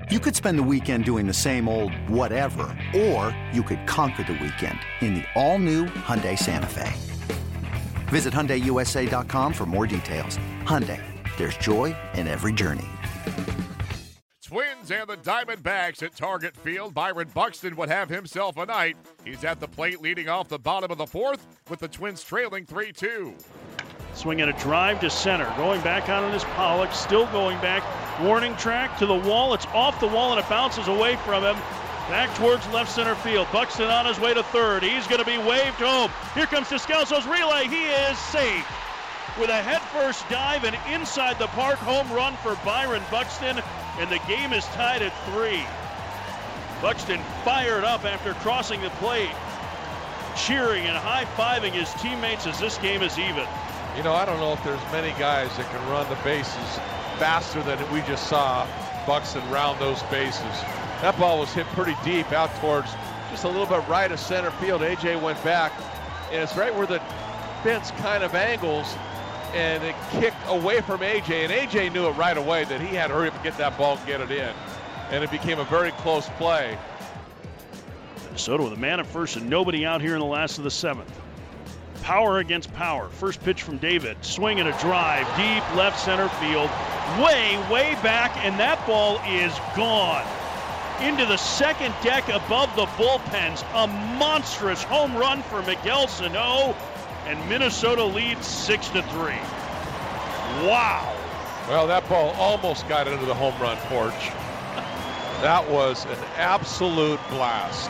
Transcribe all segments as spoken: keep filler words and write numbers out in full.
You could spend the weekend doing the same old whatever, or you could conquer the weekend in the all-new Hyundai Santa Fe. Visit Hyundai U S A dot com for more details. Hyundai, there's joy in every journey. Twins and the Diamondbacks at Target Field. Byron Buxton would have himself a night. He's at the plate leading off the bottom of the fourth with the Twins trailing three two. Swinging a drive to center. Going back out on his Pollock. Still going back. Warning track to the wall. It's off the wall and it bounces away from him. Back towards left center field. Buxton on his way to third. He's going to be waved home. Here comes Descalso's relay. He is safe. With a headfirst dive and inside the park home run for Byron Buxton. And the game is tied at three. Buxton fired up after crossing the plate. Cheering and high-fiving his teammates as this game is even. You know, I don't know if there's many guys that can run the bases faster than we just saw Buxton round those bases. That ball was hit pretty deep out towards just a little bit right of center field. A J went back, and it's right where the fence kind of angles, and it kicked away from A J, and A J knew it right away that he had to hurry up and get that ball and get it in, and it became a very close play. Minnesota with a man at first and nobody out here in the last of the seventh. Power against power. First pitch from David. Swing and a drive. Deep left center field. Way, way back, and that ball is gone. Into the second deck above the bullpens. A monstrous home run for Miguel Sano, and Minnesota leads six to three. Wow. Well, that ball almost got into the home run porch. That was an absolute blast.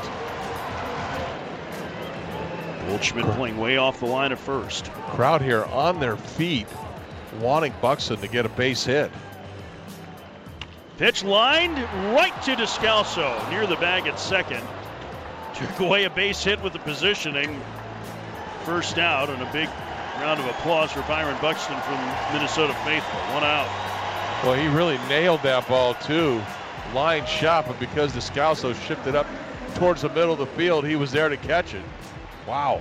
Goldschmidt playing way off the line at first. Crowd here on their feet, wanting Buxton to get a base hit. Pitch lined right to Descalso, near the bag at second. Took away a base hit with the positioning. First out, and a big round of applause for Byron Buxton from Minnesota faithful. One out. Well, he really nailed that ball too. Line shot, but because Descalso shifted up towards the middle of the field, he was there to catch it. Wow.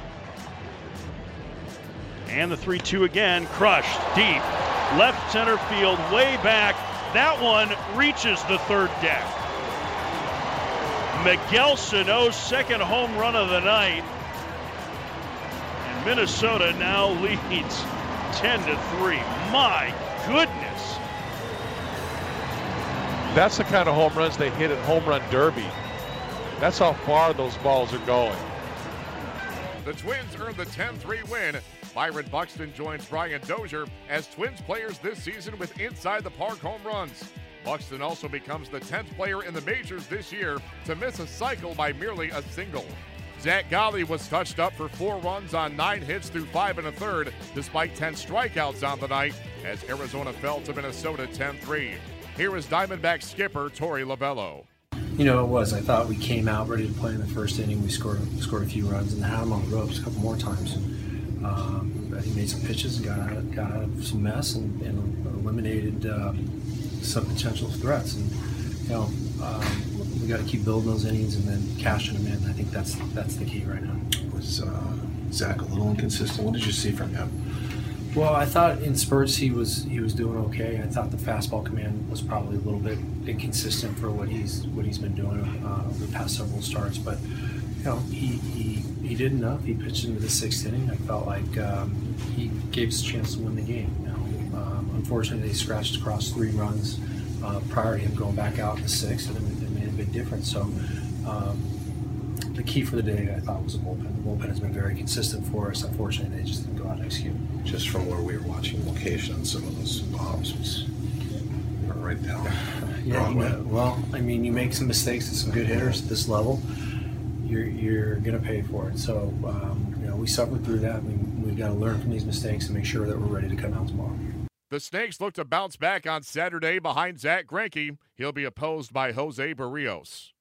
And the three two again, crushed deep. Left center field, way back. That one reaches the third deck. Miguel Sano's second home run of the night. And Minnesota now leads ten to three. My goodness. That's the kind of home runs they hit at Home Run Derby. That's how far those balls are going. The Twins earned the ten three win. Byron Buxton joins Brian Dozier as Twins players this season with inside-the-park home runs. Buxton also becomes the tenth player in the majors this year to miss a cycle by merely a single. Zach Galli was touched up for four runs on nine hits through five and a third, despite ten strikeouts on the night, as Arizona fell to Minnesota ten three. Here is Diamondback skipper Torey Lovullo. You know, it was. I thought we came out ready to play in the first inning. We scored scored a few runs and had them on the ropes a couple more times. Um, he made some pitches, got out of, got out of some mess, and, and eliminated um, some potential threats. And you know, um, we got to keep building those innings and then cashing them in. I think that's that's the key right now. Was uh, Zach a little inconsistent? What did you see from him? Well, I thought in spurts he was he was doing okay. I thought the fastball command was probably a little bit inconsistent for what he's what he's been doing uh, over the past several starts. But you know, he, he he did enough. He pitched into the sixth inning. I felt like um, he gave us a chance to win the game. You know, um, unfortunately, they scratched across three runs uh, prior to him going back out in the sixth, and it, it made a big difference. So. Um, The key for the day, I thought, was the bullpen. The bullpen has been very consistent for us. Unfortunately, they just didn't go out and execute. Just from where we were watching location, some of those bombs was right down. Yeah, you know, well, I mean, you make some mistakes to some good hitters at this level, you're you're going to pay for it. So, um, you know, we suffered through that. We, we've got to learn from these mistakes and make sure that we're ready to come out tomorrow. The Snakes look to bounce back on Saturday behind Zach Greinke. He'll be opposed by Jose Barrios.